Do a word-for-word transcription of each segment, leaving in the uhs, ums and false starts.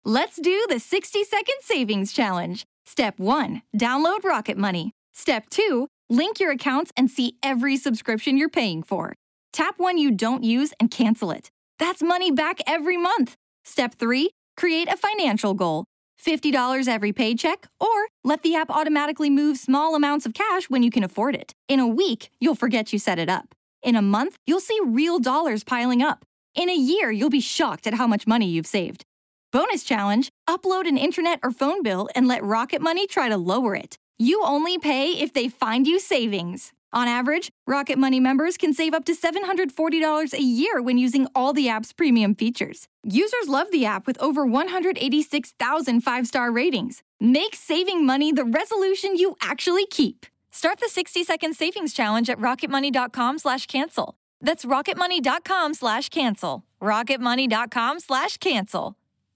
Let's do the sixty second savings challenge. Step one, download Rocket Money. Step two, link your accounts and see every subscription you're paying for. Tap one you don't use and cancel it. That's money back every month. Step three, create a financial goal. fifty dollars every paycheck, or let the app automatically move small amounts of cash when you can afford it. In a week, you'll forget you set it up. In a month, you'll see real dollars piling up. In a year, you'll be shocked at how much money you've saved. Bonus challenge, upload an internet or phone bill and let Rocket Money try to lower it. You only pay if they find you savings. On average, Rocket Money members can save up to seven hundred forty dollars a year when using all the app's premium features. Users love the app with over one hundred eighty-six thousand five-star ratings. Make saving money the resolution you actually keep. Start the sixty second savings challenge at rocketmoney.com slash cancel. That's rocketmoney.com slash cancel. rocketmoney.com slash cancel.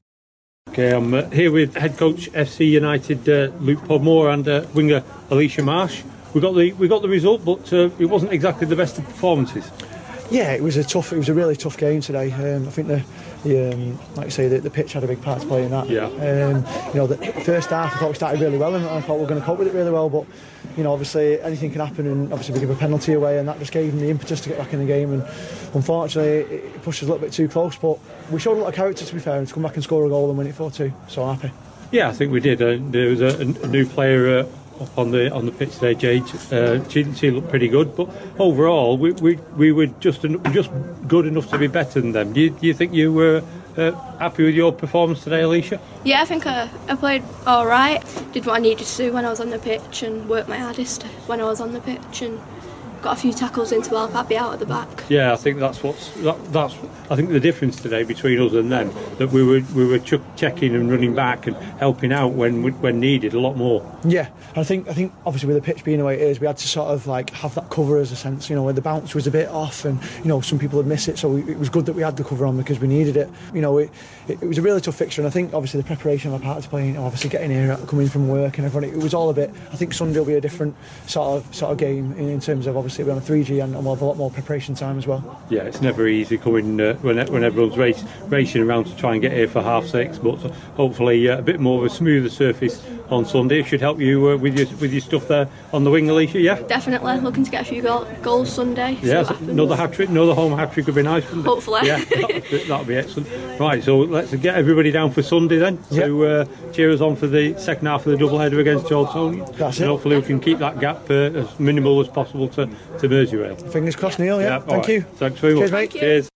Okay, I'm uh, here with head coach F C United uh, Luke Podmore and uh, winger Alicia Marsh. We got the we got the result, but uh, it wasn't exactly the best of performances. Yeah, it was a tough. It was a really tough game today. Um, I think the, the um, like I say, the, the pitch had a big part to play in that. Yeah. Um, you know, the first half I thought we started really well, and I thought we were going to cope with it really well. But you know, obviously anything can happen, and obviously we give a penalty away, and that just gave them the impetus to get back in the game. And unfortunately, it pushed us a little bit too close. But we showed a lot of character, to be fair, and to come back and score a goal and win it four two. So I'm happy. Yeah, I think we did. Uh, there was a, a new player. Uh, Up on the on the pitch today, Jade. Uh, she, she looked pretty good, but overall we we, we were just en- just good enough to be better than them. Do you, do you think you were uh, happy with your performance today, Alicia? Yeah, I think I, I played all right. Did what I needed to do when I was on the pitch and worked my hardest when I was on the pitch, and got a few tackles in to help Abby out at the back. Yeah, I think that's what's that, that's I think the difference today between us and them, that we were we were ch- checking and running back and helping out when when needed a lot more. Yeah, and I think I think obviously with the pitch being the way it is, we had to sort of like have that cover as a sense, you know, where the bounce was a bit off, and you know some people would miss it, so we, it was good that we had the cover on because we needed it. You know, it, it, it was a really tough fixture, and I think obviously the preparation of our part to play, you know, obviously getting here, coming from work, and everyone, it was all a bit. I think Sunday will be a different sort of sort of game in, in terms of obviously we're on a three G and, and we'll have a lot more preparation time as well. Yeah, it's never easy coming uh, when when everyone's race, racing around to try and get here for half six, but hopefully uh, a bit more of a smoother surface on Sunday should help you uh, with your with your stuff there on the wing, Alicia. Yeah, definitely looking to get a few goal, goals Sunday. Yeah, another hat trick, another home hat trick would be nice. Wouldn't it? Hopefully. Yeah, that would be excellent. Right, so let's get everybody down for Sunday then. Yep. So uh, cheer us on for the second half of the double header against Georgetown. That's and it. Hopefully we can keep that gap uh, as minimal as possible to to Merseyrail. Fingers crossed, Neil. Yeah, yeah thank right. you. Thanks very much. Cheers, mate. Cheers.